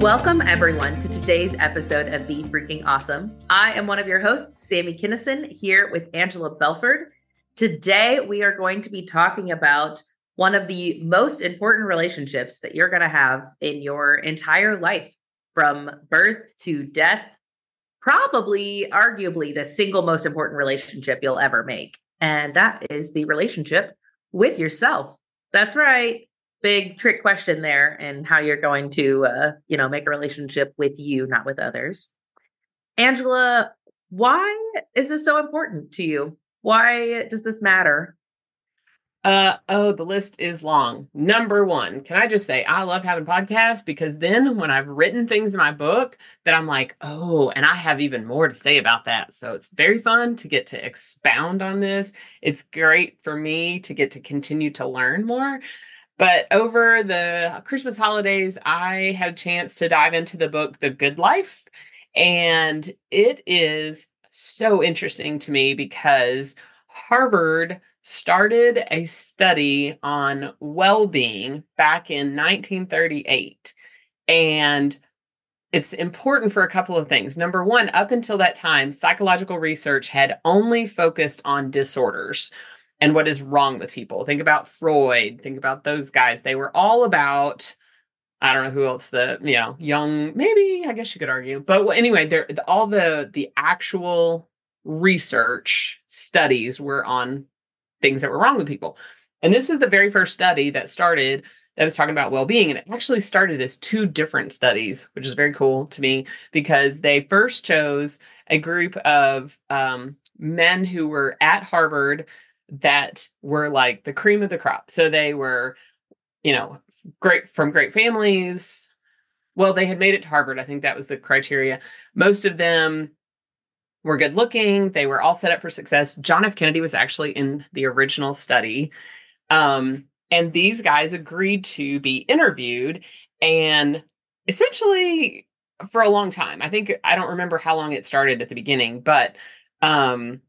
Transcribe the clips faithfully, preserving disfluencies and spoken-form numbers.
Welcome, everyone, to today's episode of Be Freaking Awesome. I am one of your hosts, Sammy Kinnison, here with Angela Belford. Today, we are going to be talking about one of the most important relationships that you're going to have in your entire life, from birth to death. Probably, arguably, the single most important relationship you'll ever make. And that is the relationship with yourself. That's right. Big trick question there, and how you're going to, uh, you know, make a relationship with you, not with others. Angela, why is this so important to you? Why does this matter? Uh, oh, the list is long. Number one, can I just say, I love having podcasts because then when I've written things in my book that I'm like, oh, and I have even more to say about that. So it's very fun to get to expound on this. It's great for me to get to continue to learn more. But over the Christmas holidays, I had a chance to dive into the book, The Good Life. And it is so interesting to me because Harvard started a study on well-being back in nineteen thirty-eight. And it's important for a couple of things. Number one, up until that time, psychological research had only focused on disorders and what is wrong with people. Think about Freud, think about those guys. They were all about, I don't know who else, the, you know, young, maybe, I guess you could argue. But anyway, there all the the actual research studies were on things that were wrong with people. And this is the very first study that started that was talking about well-being. And it actually started as two different studies, which is very cool to me because they first chose a group of um, men who were at Harvard that were like the cream of the crop. So they were, you know, great from great families. Well, they had made it to Harvard. I think that was the criteria. Most of them were good looking. They were all set up for success. John F. Kennedy was actually in the original study. Um, and these guys agreed to be interviewed, and essentially for a long time. I think, I don't remember how long it started at the beginning, but um,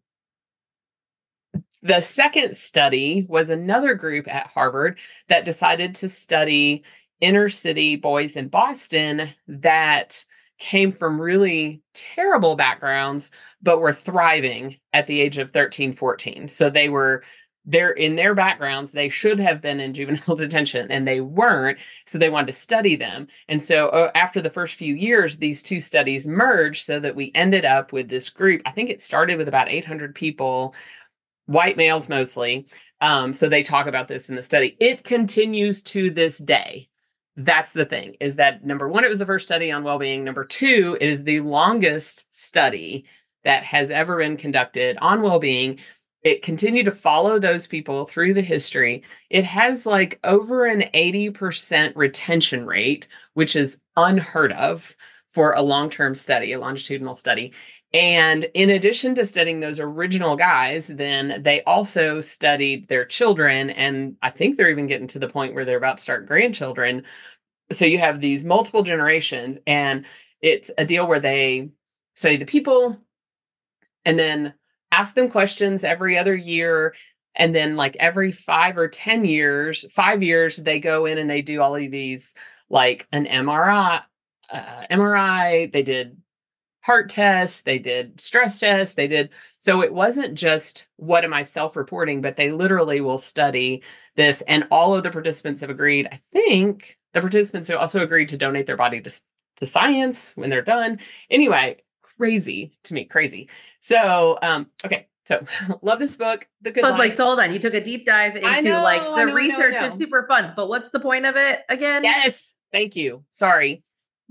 the second study was another group at Harvard that decided to study inner city boys in Boston that came from really terrible backgrounds, but were thriving at the age of thirteen, fourteen. So they were there in their backgrounds. They should have been in juvenile detention and they weren't. So they wanted to study them. And so uh, after the first few years, these two studies merged so that we ended up with this group. I think it started with about eight hundred people, white males mostly. Um, so they talk about this in the study. It continues to this day. That's the thing, is that number one, it was the first study on well-being. Number two, it is the longest study that has ever been conducted on well-being. It continued to follow those people through the history. It has like over an eighty percent retention rate, which is unheard of for a long-term study, a longitudinal study. And in addition to studying those original guys, then they also studied their children. And I think they're even getting to the point where they're about to start grandchildren. So you have these multiple generations, and it's a deal where they study the people and then ask them questions every other year. And then like every five or ten years, five years, they go in and they do all of these, like an M R I, uh, M R I, they did heart tests, they did stress tests, they did. So it wasn't just what am I self-reporting, but they literally will study this. And all of the participants have agreed. I think the participants have also agreed to donate their body to, to science when they're done. Anyway, crazy to me, crazy. So, um, okay. So love this book. The Good I was Life. like, so hold on. You took a deep dive into know, like the I know, research I know, I know. is super fun, but what's the point of it again? Yes. Thank you. Sorry.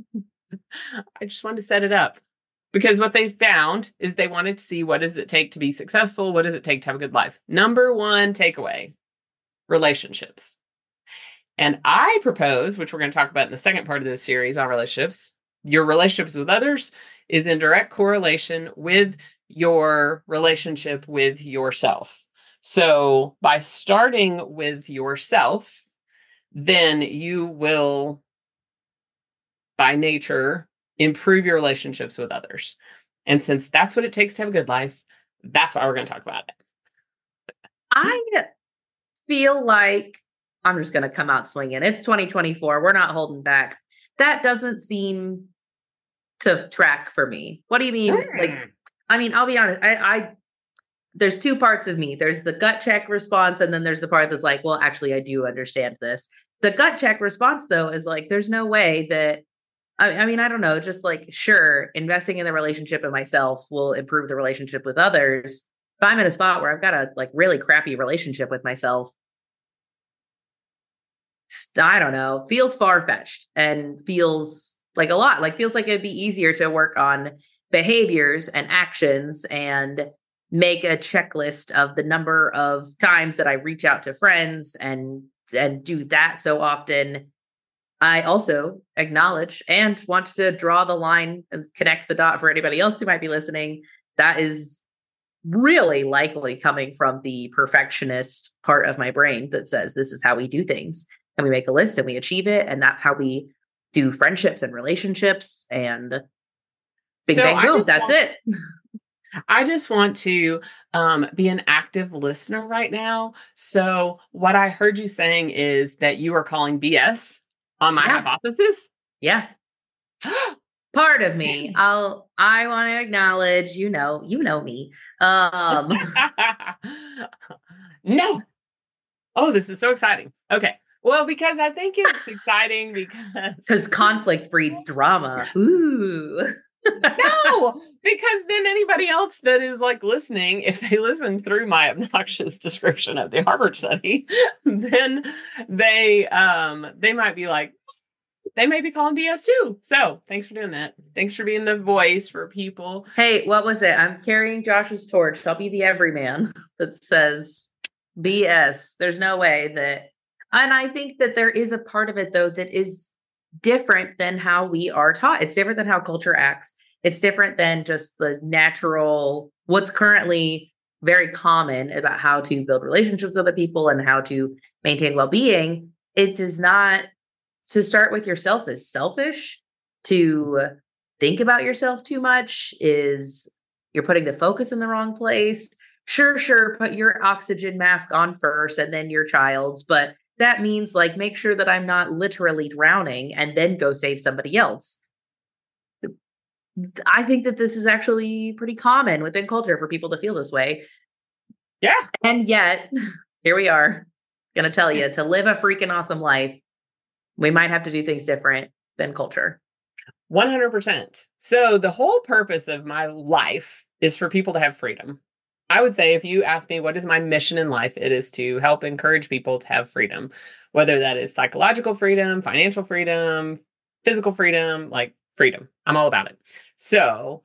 I just wanted to set it up. Because what they found is they wanted to see, what does it take to be successful? What does it take to have a good life? Number one takeaway, relationships. And I propose, which we're going to talk about in the second part of this series on relationships, your relationships with others is in direct correlation with your relationship with yourself. So by starting with yourself, then you will, by nature, improve your relationships with others. And since that's what it takes to have a good life, that's why we're going to talk about it. I feel like I'm just going to come out swinging. It's twenty twenty-four. We're not holding back. that doesn't seem to track for me. What do you mean? Mm. Like, I mean, I'll be honest. I, I, there's two parts of me. There's the gut check response, and then there's the part that's like, well, actually, I do understand this. The gut check response, though, is like, there's no way that, I, I mean, I don't know, just like, sure, investing in the relationship in myself will improve the relationship with others. If I'm in a spot where I've got a like really crappy relationship with myself, I don't know, feels far-fetched and feels like a lot, like feels like it'd be easier to work on behaviors and actions and make a checklist of the number of times that I reach out to friends and and do that so often. I also acknowledge and want to draw the line and connect the dot for anybody else who might be listening. That is really likely coming from the perfectionist part of my brain that says this is how we do things. And we make a list and we achieve it. And that's how we do friendships and relationships. And bing, So bang, I boom. just That's want- it. I just want to um, be an active listener right now. So what I heard you saying is that you are calling B S on my Yeah. hypothesis. Yeah. Part of me, I'll, I want to acknowledge, you know, you know me. Um, No. Oh, this is so exciting. Okay. Well, because I think it's exciting because because conflict breeds drama. Ooh. no, because then anybody else that is like listening, if they listen through my obnoxious description of the Harvard study, then they um they might be like, they may be calling B S too. So thanks for doing that. Thanks for being the voice for people. Hey, what was it? I'm carrying Josh's torch. I'll be the everyman that says B S. There's no way that, and I think that there is a part of it though that is different than how we are taught. It's different than how culture acts. It's different than just the natural, what's currently very common about how to build relationships with other people and how to maintain well-being. It does not, to start with yourself is selfish. To think about yourself too much is you're putting the focus in the wrong place. Sure, sure, put your oxygen mask on first and then your child's, but that means like make sure that I'm not literally drowning and then go save somebody else. I think that this is actually pretty common within culture for people to feel this way. Yeah. And yet, here we are, going to tell you to live a freaking awesome life, we might have to do things different than culture. one hundred percent. So the whole purpose of my life is for people to have freedom. I would say if you ask me what is my mission in life, it is to help encourage people to have freedom, whether that is psychological freedom, financial freedom, physical freedom, like freedom. I'm all about it. So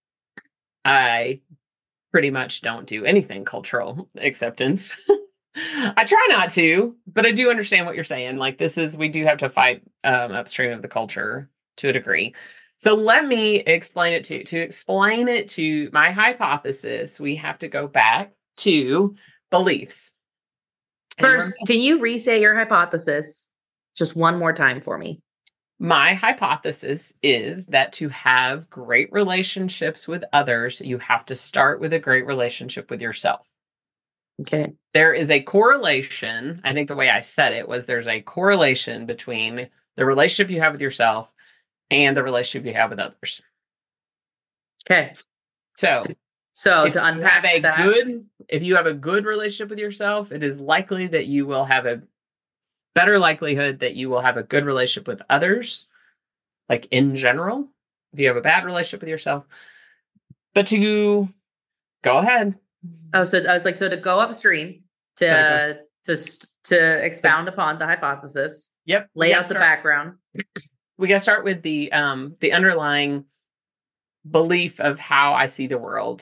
I pretty much don't do anything cultural acceptance. I try not to, but I do understand what you're saying. Like this is, we do have to fight um, upstream of the culture to a degree. So let me explain it to you. To explain it to my hypothesis, we have to go back to beliefs. First, can you re-say your hypothesis just one more time for me? My hypothesis is that to have great relationships with others, you have to start with a great relationship with yourself. Okay. There is a correlation. I think the way I said it was there's a correlation between the relationship you have with yourself and the relationship you have with others. Okay. So, so if to you have unpack a that, good, if you have a good relationship with yourself, it is likely that you will have a better likelihood that you will have a good relationship with others, like in general. If you have a bad relationship with yourself, but to go ahead. Oh, so I was like, so to go upstream to to to, to expound upon the hypothesis. Yep. Lay out the background. We got to start with the um the underlying belief of how I see the world.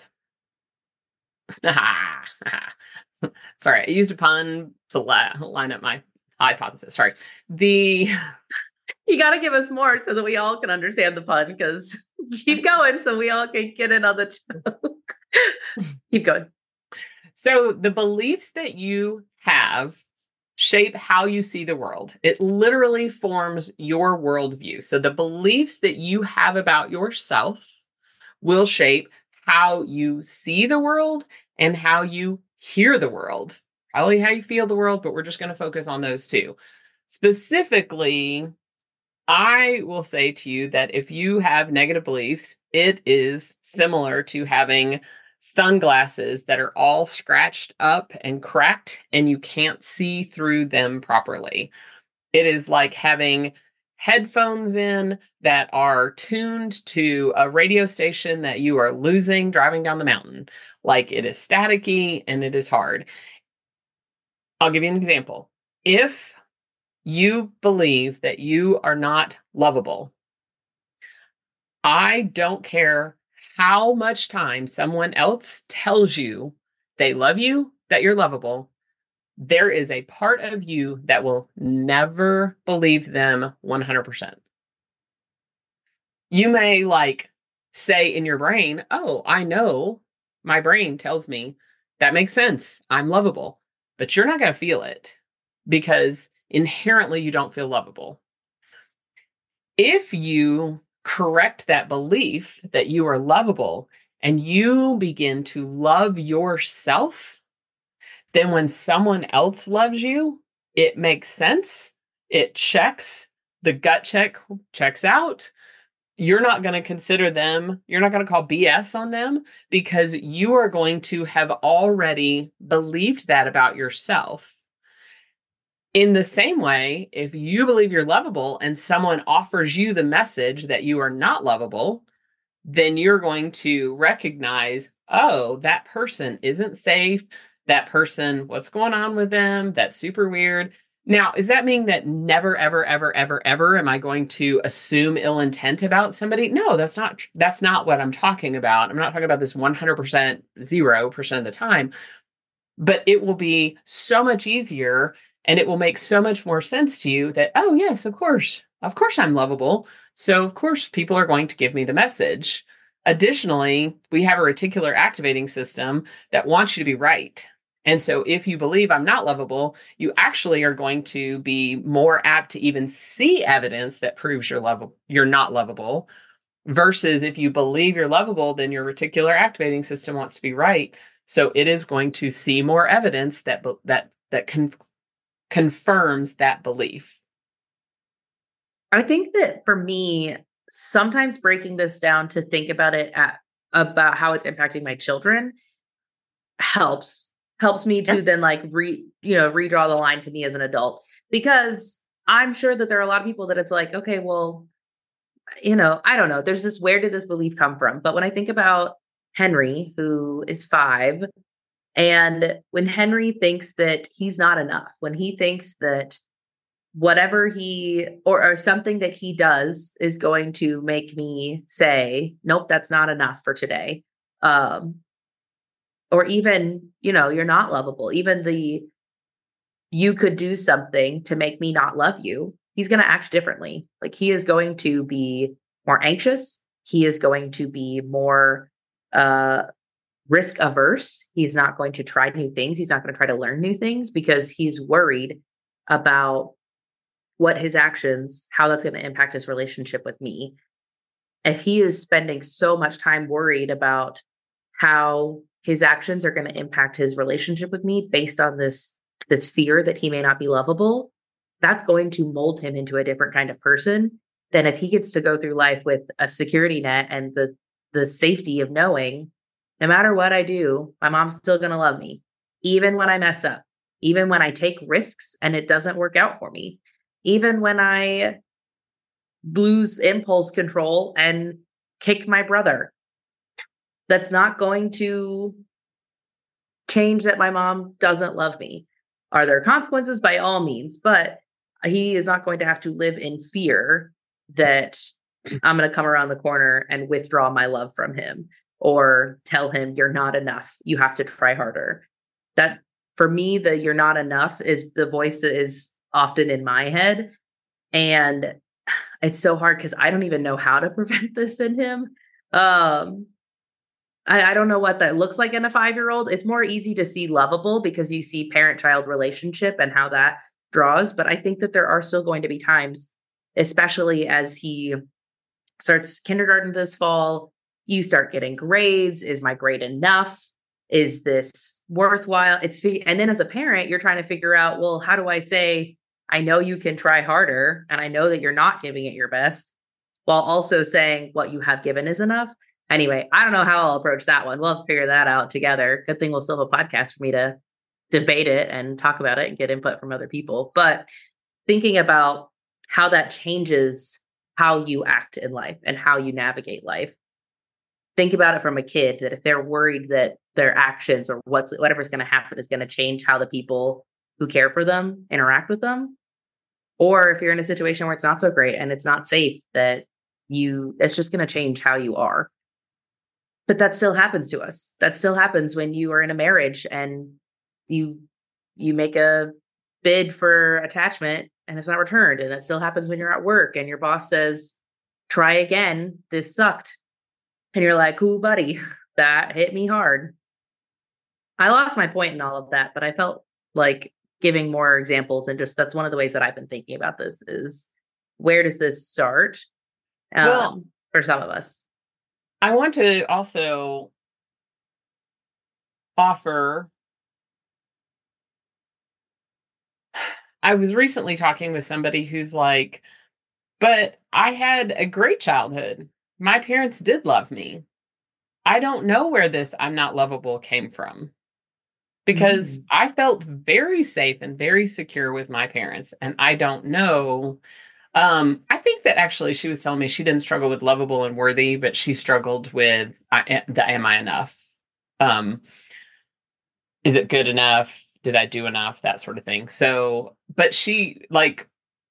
Sorry, I used a pun to la- line up my hypothesis. Sorry. The You got to give us more so that we all can understand the pun, because keep going so we all can get in on the joke. Keep going. So the beliefs that you have shape how you see the world. It literally forms your worldview. So the beliefs that you have about yourself will shape how you see the world and how you hear the world. Probably how you feel the world, but we're just going to focus on those two. Specifically, I will say to you that if you have negative beliefs, it is similar to having sunglasses that are all scratched up and cracked and you can't see through them properly. It is like having headphones in that are tuned to a radio station that you are losing driving down the mountain. Like it is staticky and it is hard. I'll give you an example. If you believe that you are not lovable, I don't care how much time someone else tells you they love you, that you're lovable, there is a part of you that will never believe them one hundred percent. You may like say in your brain, oh, I know, my brain tells me that makes sense. I'm lovable, but you're not going to feel it because inherently you don't feel lovable. If you correct that belief that you are lovable and you begin to love yourself, then when someone else loves you, it makes sense. It checks. The gut check checks out. You're not going to consider them, you're not going to call B S on them because you are going to have already believed that about yourself. In the same way, if you believe you're lovable and someone offers you the message that you are not lovable, then you're going to recognize, oh, that person isn't safe. That person, what's going on with them? That's super weird. Now, does that mean that never, ever, ever, ever, ever am I going to assume ill intent about somebody? No, that's not, that's not what I'm talking about. I'm not talking about this one hundred percent, zero percent of the time, but it will be so much easier and it will make so much more sense to you that, oh yes, of course, of course I'm lovable. So of course people are going to give me the message. Additionally, we have a reticular activating system that wants you to be right. And so if you believe I'm not lovable, you actually are going to be more apt to even see evidence that proves you're lovable, you're not lovable, versus if you believe you're lovable, then your reticular activating system wants to be right. So it is going to see more evidence that that that con- confirms that belief. I think that for me, sometimes breaking this down to think about it at, about how it's impacting my children helps. helps me to yeah. then like re, you know, redraw the line to me as an adult, because I'm sure that there are a lot of people that it's like, okay, well, you know, I don't know. There's this, where did this belief come from? But when I think about Henry, who is five, and when Henry thinks that he's not enough, when he thinks that whatever he, or, or something that he does is going to make me say, nope, that's not enough for today. Um, Or even, you know, you're not lovable. Even the, you could do something to make me not love you. He's going to act differently. Like he is going to be more anxious. He is going to be more uh, risk averse. He's not going to try new things. He's not going to try to learn new things because he's worried about what his actions, how that's going to impact his relationship with me. If he is spending so much time worried about how his actions are going to impact his relationship with me based on this, this fear that he may not be lovable, that's going to mold him into a different kind of person than if he gets to go through life with a security net and the, the safety of knowing no matter what I do, my mom's still going to love me, even when I mess up, even when I take risks and it doesn't work out for me, even when I lose impulse control and kick my brother. That's not going to change that my mom doesn't love me. Are there consequences? By all means, but he is not going to have to live in fear that I'm going to come around the corner and withdraw my love from him or tell him you're not enough. You have to try harder. That for me, the you're not enough is the voice that is often in my head. And it's so hard because I don't even know how to prevent this in him. Um, I, I don't know what that looks like in a five-year-old. It's more easy to see lovable because you see parent-child relationship and how that draws. But I think that there are still going to be times, especially as he starts kindergarten this fall, you start getting grades. Is my grade enough? Is this worthwhile? It's and then as a parent, you're trying to figure out, well, how do I say I know you can try harder, and I know that you're not giving it your best, while also saying what you have given is enough. Anyway, I don't know how I'll approach that one. We'll have to figure that out together. Good thing we'll still have a podcast for me to debate it and talk about it and get input from other people. But thinking about how that changes how you act in life and how you navigate life. Think about it from a kid, that if they're worried that their actions or what's whatever's going to happen is going to change how the people who care for them interact with them, or if you're in a situation where it's not so great and it's not safe, that you it's just going to change how you are. But that still happens to us. That still happens when you are in a marriage and you you make a bid for attachment and it's not returned. And that still happens when you're at work and your boss says, try again, this sucked. And you're like, ooh, buddy, that hit me hard. I lost my point in all of that, but I felt like giving more examples, and just that's one of the ways that I've been thinking about this is, where does this start um, well, for some of us? I want to also offer, I was recently talking with somebody who's like, but I had a great childhood. My parents did love me. I don't know where this I'm not lovable came from, because mm. I felt very safe and very secure with my parents. And I don't know. Um, I think that actually she was telling me she didn't struggle with lovable and worthy, but she struggled with I, the am I enough? Um, is it good enough? Did I do enough? That sort of thing. So, but she like,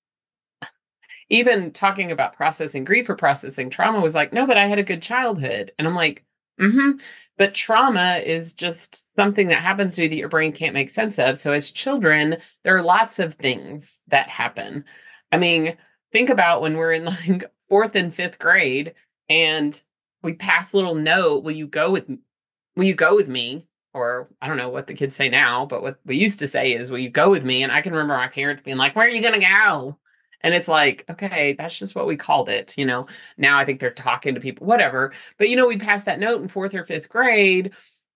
even talking about processing grief or processing trauma was like, no, but I had a good childhood. And I'm like, mm-hmm. But trauma is just something that happens to you that your brain can't make sense of. So as children, there are lots of things that happen. I mean, think about when we're in like fourth and fifth grade and we pass a little note, will you go with, will you go with me? Or I don't know what the kids say now, but what we used to say is, will you go with me? And I can remember my parents being like, where are you going to go? And it's like, okay, that's just what we called it. You know, now I think they're talking to people, whatever. But, you know, we passed that note in fourth or fifth grade.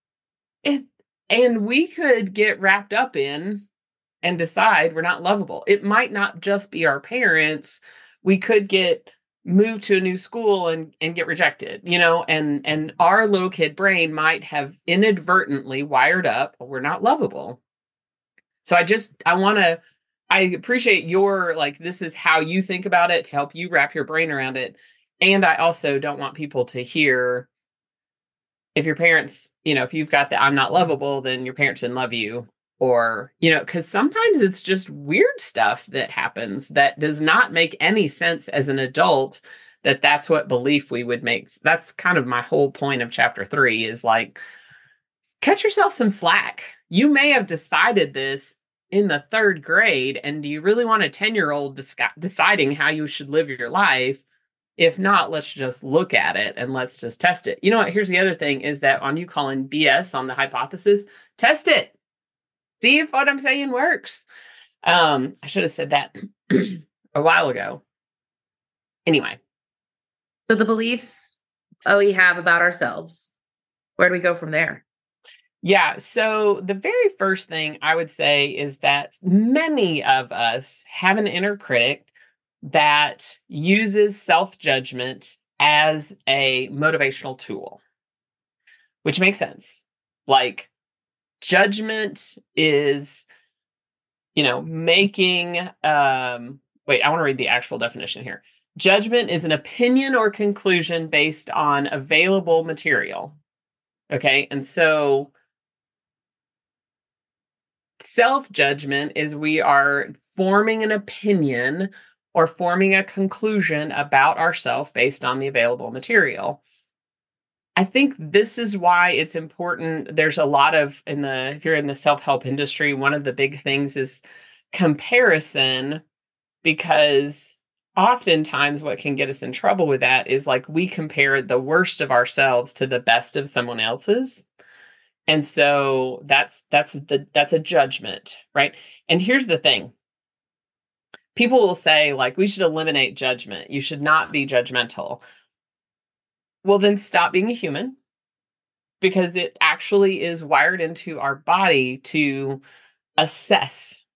It, and we could get wrapped up in and decide we're not lovable. It might not just be our parents. We could get moved to a new school and, and get rejected, you know, and, and our little kid brain might have inadvertently wired up, we're not lovable. So I just, I want to, I appreciate your, like, this is how you think about it to help you wrap your brain around it. And I also don't want people to hear, if your parents, you know, if you've got the I'm not lovable, then your parents didn't love you. Or, you know, because sometimes it's just weird stuff that happens that does not make any sense as an adult, that that's what belief we would make. That's kind of my whole point of chapter three is like, cut yourself some slack. You may have decided this in the third grade, and do you really want a ten-year-old dis- deciding how you should live your life? If not, let's just look at it and let's just test it. You know what? Here's the other thing is that on you calling B S on the hypothesis, test it. See if what I'm saying works. Um, I should have said that a while ago. Anyway. So the beliefs we have about ourselves, where do we go from there? Yeah. So the very first thing I would say is that many of us have an inner critic that uses self-judgment as a motivational tool, which makes sense. Like, judgment is, you know, making, um, wait, I want to read the actual definition here. Judgment is an opinion or conclusion based on available material. Okay. And so self-judgment is we are forming an opinion or forming a conclusion about ourselves based on the available material. I think this is why it's important. There's a lot of, in the, if you're in the self-help industry, one of the big things is comparison, because oftentimes what can get us in trouble with that is like we compare the worst of ourselves to the best of someone else's. And so that's, that's the, that's a judgment, right? And here's the thing. People will say like, we should eliminate judgment. You should not be judgmental. Well, then stop being a human, because it actually is wired into our body to assess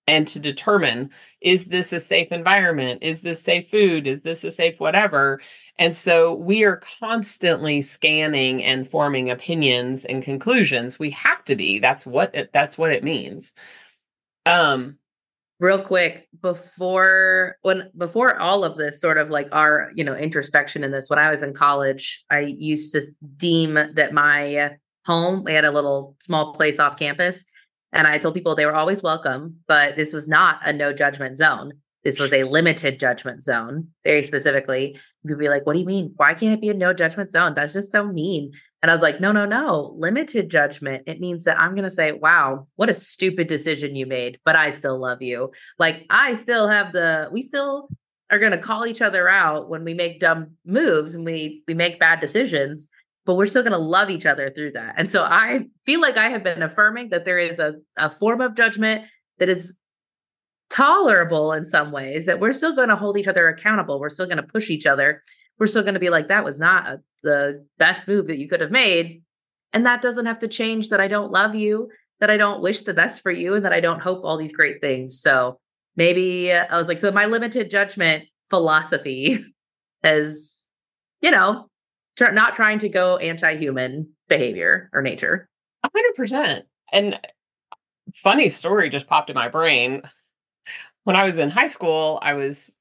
and to determine, is this a safe environment? Is this safe food? Is this a safe whatever? And so we are constantly scanning and forming opinions and conclusions. We have to be. That's what it, that's what it means. Um, Real quick, before when before all of this sort of like our, you know, introspection in this, when I was in college, I used to deem that my home, we had a little small place off campus, and I told people they were always welcome, but this was not a no judgment zone. This was a limited judgment zone, very specifically. People be like, what do you mean? Why can't it be a no judgment zone? That's just so mean. And I was like, no, no, no. Limited judgment. It means that I'm going to say, wow, what a stupid decision you made, but I still love you. Like, I still have the, we still are going to call each other out when we make dumb moves and we, we make bad decisions, but we're still going to love each other through that. And so I feel like I have been affirming that there is a, a form of judgment that is tolerable in some ways, that we're still going to hold each other accountable. We're still going to push each other. We're still going to be like, that was not a, the best move that you could have made. And that doesn't have to change that I don't love you, that I don't wish the best for you, and that I don't hope all these great things. So maybe uh, I was like, so my limited judgment philosophy is, you know, tr- not trying to go anti-human behavior or nature. A hundred percent. And funny story just popped in my brain. When I was in high school, I was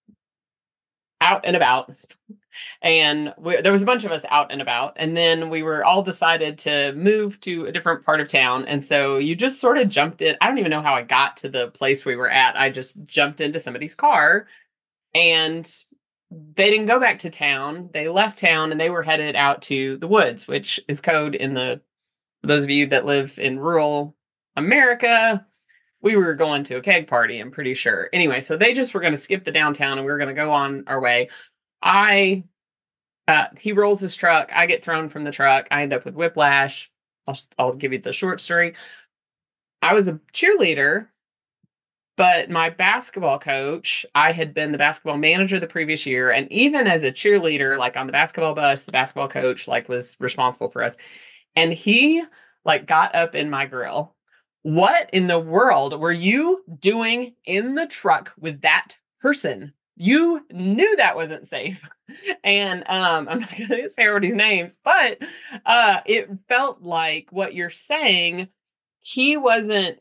out and about, and we, there was a bunch of us out and about, and then we were all decided to move to a different part of town. And so you just sort of jumped in. I don't even know how I got to the place we were at. I just jumped into somebody's car, and they didn't go back to town. They left town and they were headed out to the woods, which is code in the, for those of you that live in rural America, we were going to a keg party, I'm pretty sure. Anyway, so they just were going to skip the downtown and we were going to go on our way. I, uh, he rolls his truck. I get thrown from the truck. I end up with whiplash. I'll, I'll give you the short story. I was a cheerleader, but my basketball coach, I had been the basketball manager the previous year. And even as a cheerleader, like on the basketball bus, the basketball coach like was responsible for us. And he like got up in my grill. What in the world were you doing in the truck with that person? You knew that wasn't safe. And um, I'm not going to say everybody's names, but uh, it felt like what you're saying, he wasn't,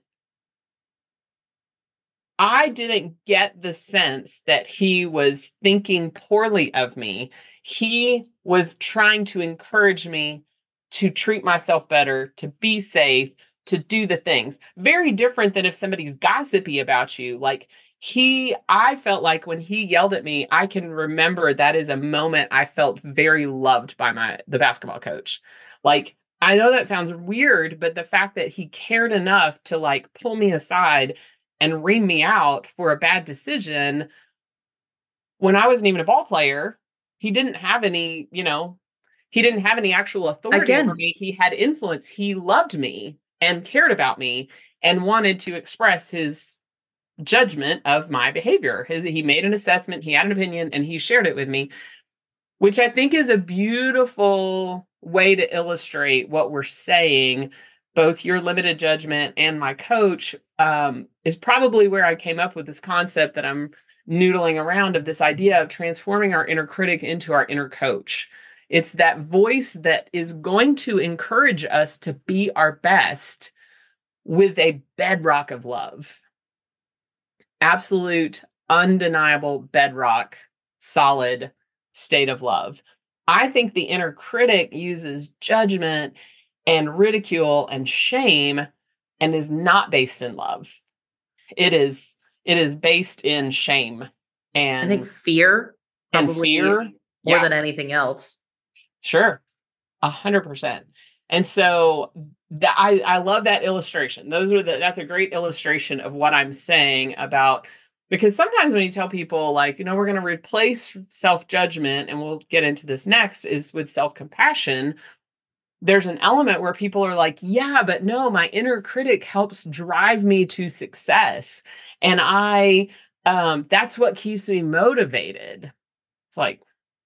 I didn't get the sense that he was thinking poorly of me. He was trying to encourage me to treat myself better, to be safe, to do the things. Very different than if somebody's gossipy about you. Like he, I felt like when he yelled at me, I can remember that is a moment I felt very loved by my, the basketball coach. Like, I know that sounds weird, but the fact that he cared enough to like pull me aside and rein me out for a bad decision when I wasn't even a ball player, he didn't have any, you know, he didn't have any actual authority Again. over me. He had influence. He loved me and cared about me and wanted to express his judgment of my behavior. His, he made an assessment, he had an opinion, and he shared it with me, which I think is a beautiful way to illustrate what we're saying. Both your limited judgment and my coach um, is probably where I came up with this concept that I'm noodling around of this idea of transforming our inner critic into our inner coach. It's that voice that is going to encourage us to be our best with a bedrock of love. Absolute, undeniable bedrock, solid state of love. I think the inner critic uses judgment and ridicule and shame and is not based in love. It is, it is based in shame and I think fear, and fear more yeah. than anything else. Sure. A hundred percent. And so that I, I love that illustration. Those are the, that's a great illustration of what I'm saying about, because sometimes when you tell people like, you know, we're going to replace self-judgment, and we'll get into this next, is with self-compassion, there's an element where people are like, yeah, but no, my inner critic helps drive me to success. And I, um, that's what keeps me motivated. It's like,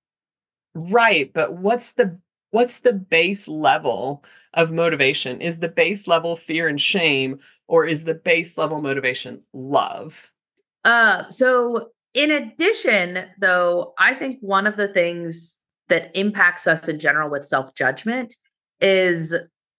right. But what's the, what's the base level of motivation? Is the base level fear and shame, or is the base level motivation love? Uh, so in addition, though, I think one of the things that impacts us in general with self-judgment is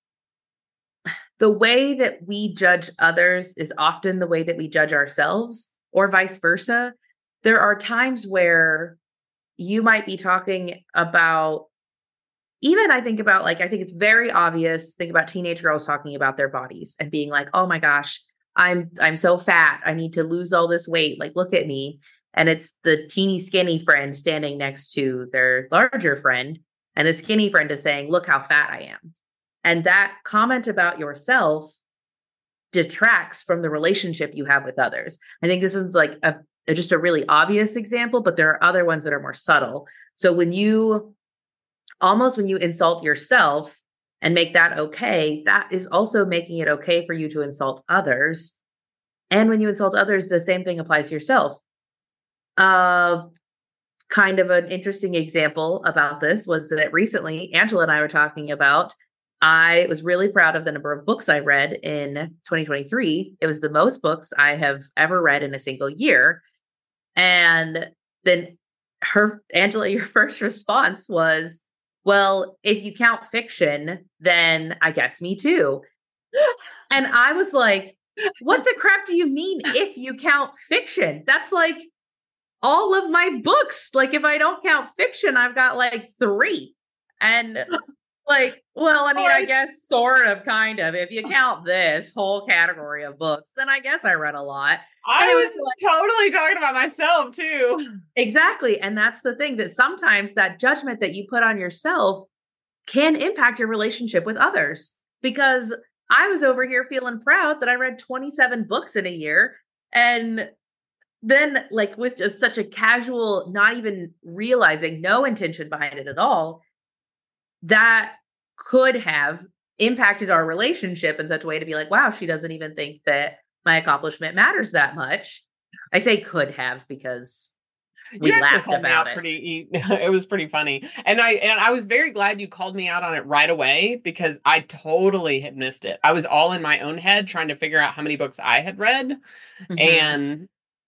the way that we judge others is often the way that we judge ourselves, or vice versa. There are times where you might be talking about, even I think about like, I think it's very obvious, think about teenage girls talking about their bodies and being like, oh my gosh, I'm, I'm so fat. I need to lose all this weight. Like, look at me. And it's the teeny skinny friend standing next to their larger friend. And the skinny friend is saying, look how fat I am. And that comment about yourself detracts from the relationship you have with others. I think this is like a, just a really obvious example, but there are other ones that are more subtle. So when you almost when you insult yourself and make that okay, that is also making it okay for you to insult others. And when you insult others, the same thing applies to yourself. Uh, kind of an interesting example about this was that recently Angela and I were talking about, I was really proud of the number of books I read in twenty twenty-three. It was the most books I have ever read in a single year. And then her, Angela, your first response was, well, if you count fiction, then I guess me too. And I was like, what the crap do you mean if you count fiction? That's like all of my books. Like if I don't count fiction, I've got like three. And like, well, I mean, I guess sort of, kind of. If you count this whole category of books, then I guess I read a lot. I was like, totally talking about myself too. Exactly. And that's the thing, that sometimes that judgment that you put on yourself can impact your relationship with others. Because I was over here feeling proud that I read twenty-seven books in a year. And then like with just such a casual, not even realizing, no intention behind it at all, that could have impacted our relationship in such a way to be like, wow, she doesn't even think that my accomplishment matters that much. I say could have because we you laughed called about me out it. Pretty, it was pretty funny. And I and I was very glad you called me out on it right away, because I totally had missed it. I was all in my own head trying to figure out how many books I had read. Mm-hmm. And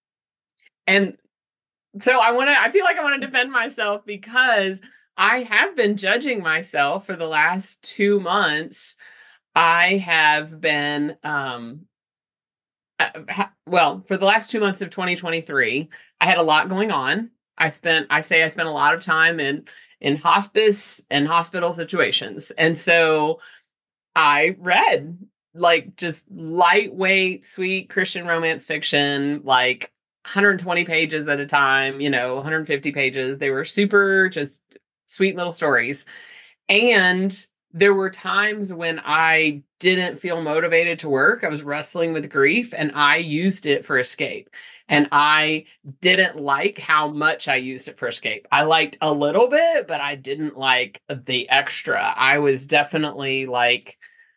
and so I want to I feel like I want to defend myself, because I have been judging myself for the last two months. I have been, um, uh, ha- well, for the last two months of twenty twenty-three, I had a lot going on. I spent, I say I spent a lot of time in, in hospice and hospital situations. And so I read like just lightweight, sweet Christian romance fiction, like one hundred twenty pages at a time, you know, one hundred fifty pages. They were super just sweet little stories. And there were times when I didn't feel motivated to work. I was wrestling with grief, and I used it for escape. And I didn't like how much I used it for escape. I liked a little bit, but I didn't like the extra. I was definitely like,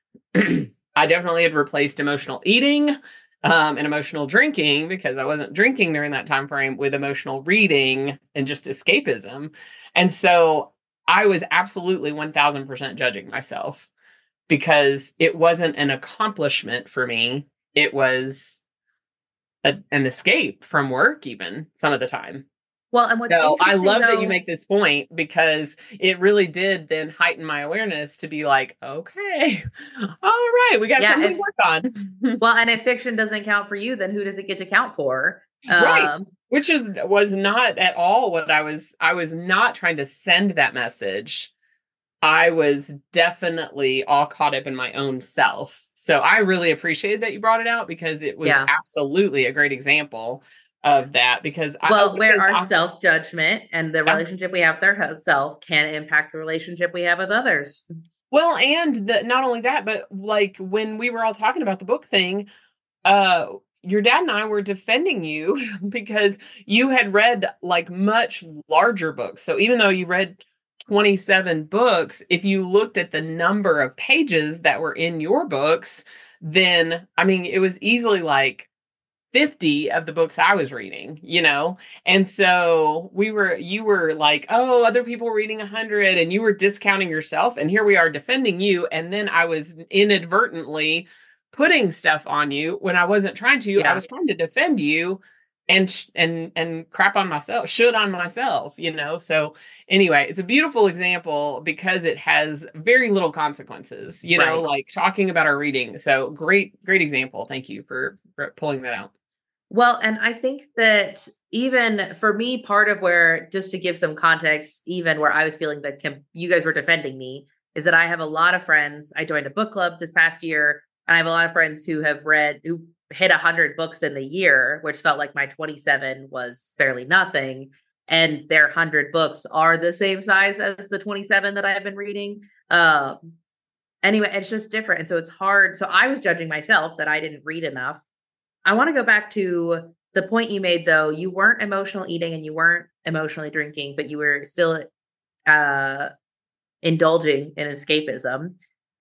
I definitely had replaced emotional eating um, and emotional drinking, because I wasn't drinking during that time frame, with emotional reading and just escapism. And so I was absolutely one thousand percent judging myself, because it wasn't an accomplishment for me. It was a, an escape from work, even some of the time. Well, and what's so I love though, that you make this point, because it really did then heighten my awareness to be like, okay, all right, we got yeah, something if, to work on. Well, and if fiction doesn't count for you, then who does it get to count for? Right. Um, Which is was not at all what I was. I was not trying to send that message. I was definitely all caught up in my own self. So I really appreciated that you brought it out, because it was yeah. absolutely a great example of that. Because well, I, where our I, self-judgment and the relationship we have with our self can impact the relationship we have with others. Well, and the, not only that, but like when we were all talking about the book thing, uh, your dad and I were defending you because you had read like much larger books. So even though you read twenty-seven books, if you looked at the number of pages that were in your books, then, I mean, it was easily like fifty of the books I was reading, you know? And so we were, you were like, oh, other people were reading a hundred, and you were discounting yourself. And here we are defending you. And then I was inadvertently putting stuff on you when I wasn't trying to. Yeah. I was trying to defend you and sh- and and crap on myself, should on myself, you know. So anyway, it's a beautiful example because it has very little consequences, you know, Right. like talking about our reading. So great, great example. Thank you for, for pulling that out. Well, and I think that even for me, part of where, just to give some context, even where I was feeling that com- you guys were defending me, is that I have a lot of friends. I joined a book club this past year, and I have a lot of friends who have read, who hit one hundred books in the year, which felt like my twenty-seven was fairly nothing. And their one hundred books are the same size as the twenty-seven that I've been reading. Um, anyway, it's just different. And so it's hard. So I was judging myself that I didn't read enough. I want to go back to the point you made, though. You weren't emotional eating and you weren't emotionally drinking, but you were still uh, indulging in escapism.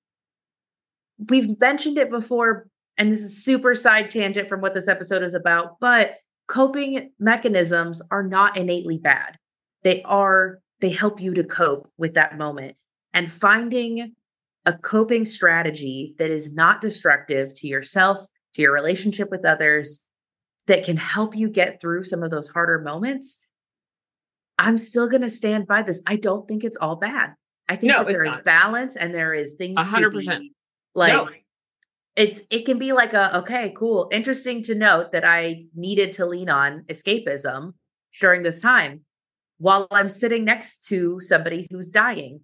We've mentioned it before, and this is super side tangent from what this episode is about, but coping mechanisms are not innately bad. They are, they help you to cope with that moment. And finding a coping strategy that is not destructive to yourself, to your relationship with others, that can help you get through some of those harder moments, I'm still going to stand by this. I don't think it's all bad. I think No, that it's there is not. balance and there is things A to hundred percent. be like, No. it's, it can be like a, okay, cool. Interesting to note that I needed to lean on escapism during this time while I'm sitting next to somebody who's dying.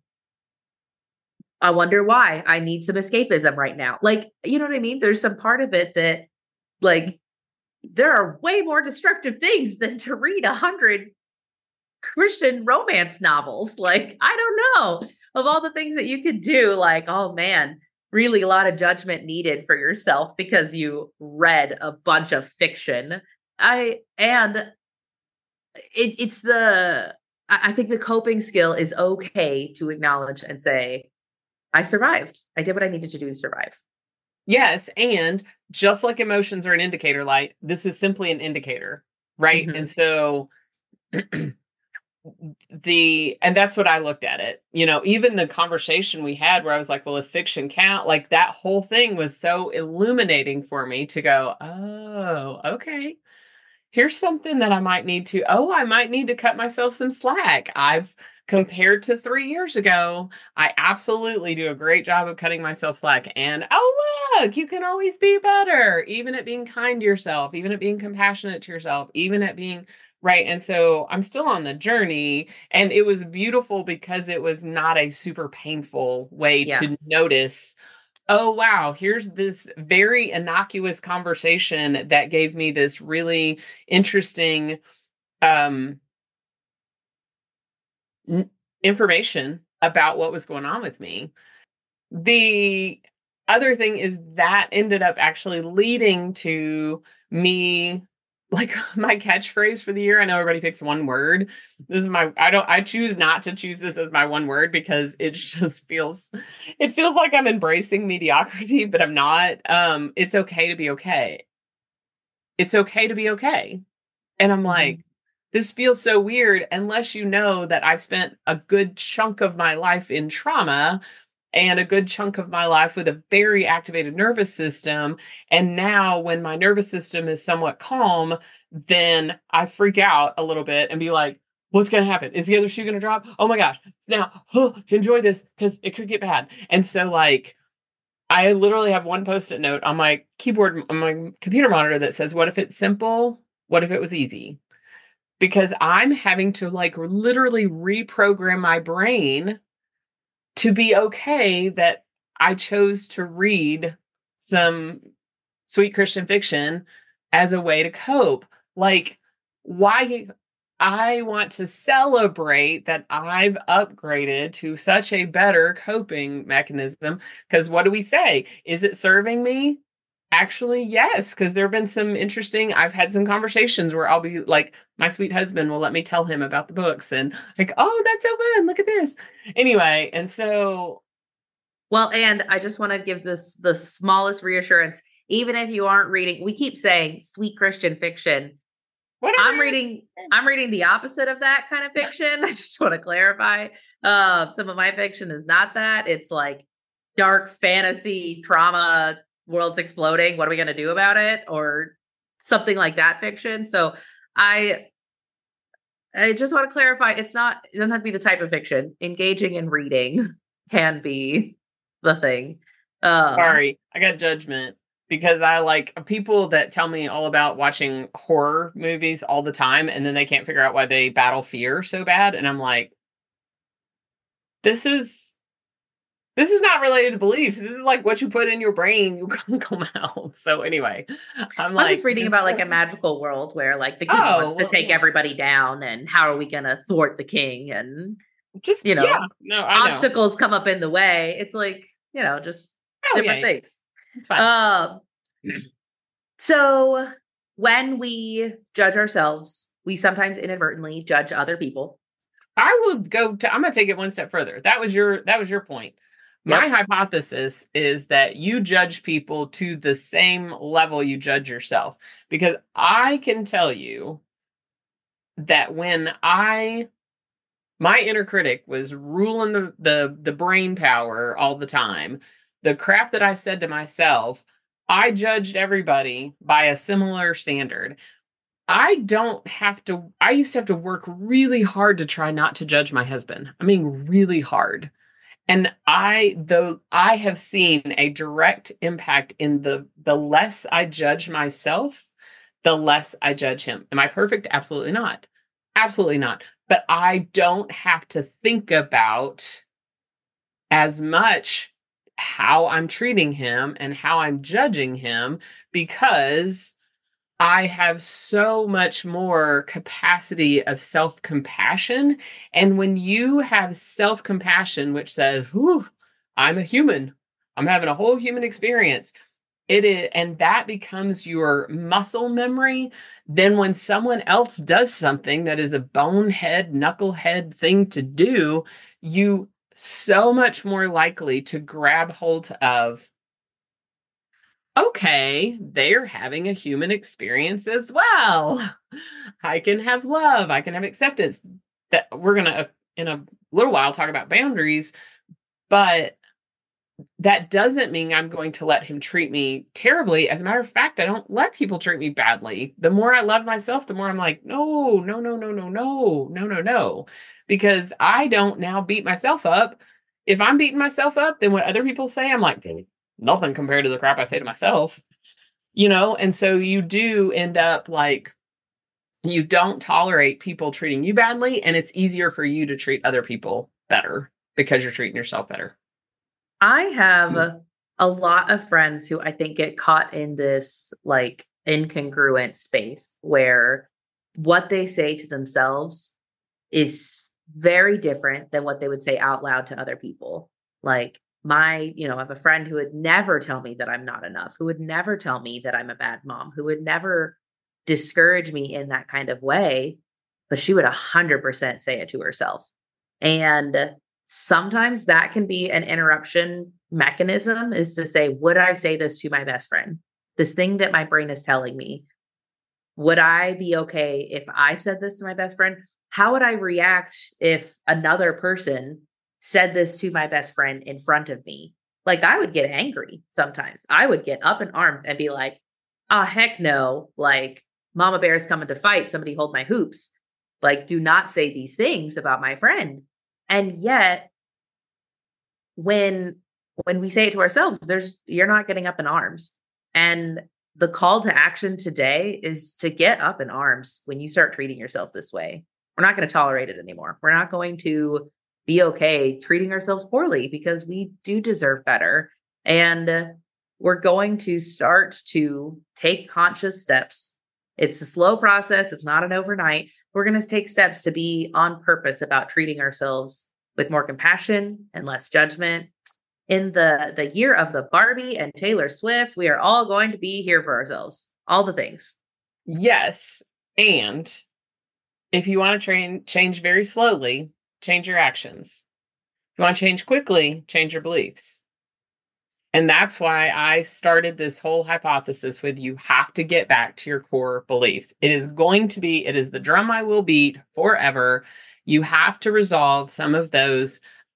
I wonder why I need some escapism right now. Like, you know what I mean? There's some part of it that, like, there are way more destructive things than to read a hundred Christian romance novels. Like, I don't know, of all the things that you could do, like, oh man, really a lot of judgment needed for yourself because you read a bunch of fiction. I, and it, it's the, I, I think the coping skill is okay to acknowledge and say, I survived. I did what I needed to do to survive. Yes. And just like emotions are an indicator light, this is simply an indicator, right? Mhm. And so the, and that's what I looked at it, you know, even the conversation we had where I was like, well, if fiction count, like that whole thing was so illuminating for me to go, oh, okay. Here's something that I might need to, oh, I might need to cut myself some slack. I've compared to three years ago, I absolutely do a great job of cutting myself slack. And oh, look, you can always be better, even at being kind to yourself, even at being compassionate to yourself, even at being right. And so I'm still on the journey, and it was beautiful because it was not a super painful way Yeah. to notice, oh, wow, here's this very innocuous conversation that gave me this really interesting um, n- information about what was going on with me. The other thing is that ended up actually leading to me, like, my catchphrase for the year. I know everybody picks one word. This is my, I don't, I choose not to choose this as my one word because it just feels, it feels like I'm embracing mediocrity, but I'm not. Um, it's okay to be okay. It's okay to be okay. And I'm like, Mhm. this feels so weird unless you know that I've spent a good chunk of my life in trauma and a good chunk of my life with a very activated nervous system. And now when my nervous system is somewhat calm, then I freak out a little bit and be like, what's going to happen? Is the other shoe going to drop? Oh my gosh. Now, oh, enjoy this because it could get bad. And so, like, I literally have one post-it note on my keyboard, on my computer monitor that says, what if it's simple? What if it was easy? Because I'm having to, like, literally reprogram my brain to be okay that I chose to read some sweet Christian fiction as a way to cope. Like, why I want to celebrate that I've upgraded to such a better coping mechanism. Because what do we say? Is it serving me? Actually, yes, because there have been some interesting, I've had some conversations where I'll be like, my sweet husband will let me tell him about the books and like, oh, that's so fun. Look at this. Anyway, and so. Well, and I just want to give this the smallest reassurance. Even if you aren't reading, we keep saying sweet Christian fiction. Whatever. I'm reading, I'm reading the opposite of that kind of fiction. I just want to clarify. Uh, some of my fiction is not that. It's like dark fantasy, trauma, world's exploding. What are we going to do about it? Or something like that fiction. So I, I just want to clarify, it's not, it doesn't have to be the type of fiction. Engaging in reading can be the thing. Um, Sorry, I got judgment because I like people that tell me all about watching horror movies all the time and then they can't figure out why they battle fear so bad. And I'm like, this is this is not related to beliefs. This is like what you put in your brain, you come come out. So anyway, I'm, I'm like just reading this- about like a magical world where like the king Oh, wants to well, take yeah. everybody down, and how are we going to thwart the king? And just you know, yeah, no, I know. obstacles come up in the way. It's like, you know, just Oh, different yeah, things. It's fine. Um, so when we judge ourselves, we sometimes inadvertently judge other people. I will go to, I'm going to take it one step further. That was your, that was your point. My Yep. hypothesis is that you judge people to the same level you judge yourself, because I can tell you that when I, my inner critic was ruling the, the, the brain power all the time, the crap that I said to myself, I judged everybody by a similar standard. I don't have to, I used to have to work really hard to try not to judge my husband. I mean, really hard. And I, though I have seen a direct impact in the, the less I judge myself, the less I judge him. Am I perfect? Absolutely not. Absolutely not. But I don't have to think about as much how I'm treating him and how I'm judging him, because I have so much more capacity of self-compassion. And when you have self-compassion, which says, whew, I'm a human, I'm having a whole human experience, it is, and that becomes your muscle memory, then when someone else does something that is a bonehead, knucklehead thing to do, you so much more likely to grab hold of, okay, they're having a human experience as well. I can have love. I can have acceptance. That we're going to, in a little while, talk about boundaries, but that doesn't mean I'm going to let him treat me terribly. As a matter of fact, I don't let people treat me badly. The more I love myself, the more I'm like, no, no, no, no, no, no, no, no, no, because I don't now beat myself up. If I'm beating myself up, then what other people say, I'm like, nothing compared to the crap I say to myself, you know? And so you do end up like, you don't tolerate people treating you badly, and it's easier for you to treat other people better because you're treating yourself better. I have a, a lot of friends who I think get caught in this like incongruent space where what they say to themselves is very different than what they would say out loud to other people. Like my, you know, I have a friend who would never tell me that I'm not enough, who would never tell me that I'm a bad mom, who would never discourage me in that kind of way, but she would a hundred percent say it to herself. And sometimes that can be an interruption mechanism, is to say, would I say this to my best friend? This thing that my brain is telling me, would I be okay if I said this to my best friend? How would I react if another person said this to my best friend in front of me? Like, I would get angry sometimes. I would get up in arms and be like, ah, oh, heck no. Like, Mama Bear's coming to fight. Somebody hold my hoops. Like, do not say these things about my friend. And yet, when when we say it to ourselves, there's you're not getting up in arms. And the call to action today is to get up in arms when you start treating yourself this way. We're not going to tolerate it anymore. We're not going to be okay treating ourselves poorly, because we do deserve better. And we're going to start to take conscious steps. It's a slow process. It's not an overnight. We're going to take steps to be on purpose about treating ourselves with more compassion and less judgment. In the, the year of the Barbie and Taylor Swift, we are all going to be here for ourselves. All the things. Yes. And if you want to train, change very slowly, change your actions. If you want to change quickly, change your beliefs. And that's why I started this whole hypothesis with, you have to get back to your core beliefs. It is going to be, it is the drum I will beat forever. You have to resolve some of those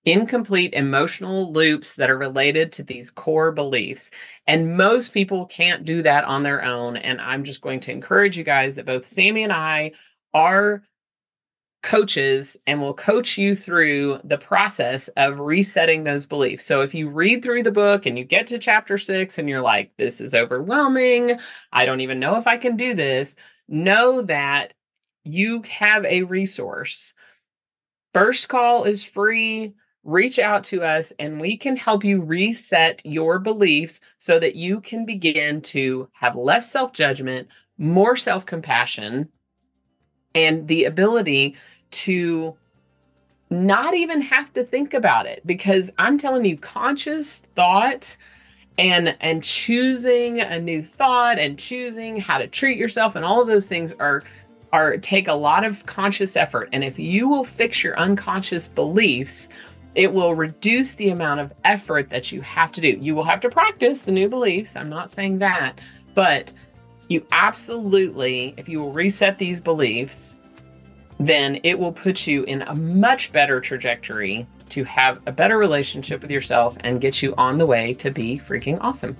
incomplete emotional loops that are related to these core beliefs. And most people can't do that on their own. And I'm just going to encourage you guys that both Sammy and I are coaches and will coach you through the process of resetting those beliefs. So if you read through the book and you get to chapter six and you're like, this is overwhelming, I don't even know if I can do this, know that you have a resource. First Call is free. Reach out to us and we can help you reset your beliefs so that you can begin to have less self-judgment, more self-compassion, and the ability to not even have to think about it. Because I'm telling you, conscious thought and and choosing a new thought and choosing how to treat yourself and all of those things are are take a lot of conscious effort. And if you will fix your unconscious beliefs, it will reduce the amount of effort that you have to do. You will have to practice the new beliefs. I'm not saying that, but you absolutely, if you will reset these beliefs, then it will put you in a much better trajectory to have a better relationship with yourself and get you on the way to be freaking awesome.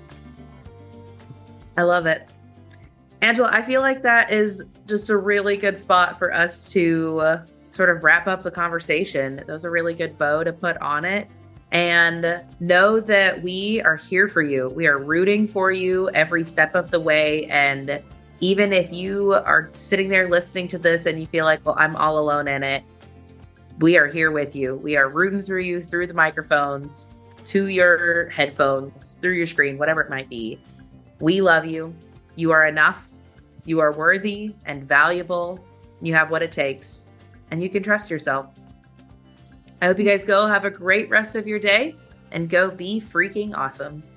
I love it. Angela, I feel like that is just a really good spot for us to uh, sort of wrap up the conversation. That was a really good bow to put on it. And know that we are here for you. We are rooting for you every step of the way. And even if you are sitting there listening to this and you feel like, well, I'm all alone in it, we are here with you. We are rooting through you through the microphones, to your headphones, through your screen, whatever it might be. We love you. You are enough. You are worthy and valuable. You have what it takes, and you can trust yourself. I hope you guys go have a great rest of your day and go be freaking awesome.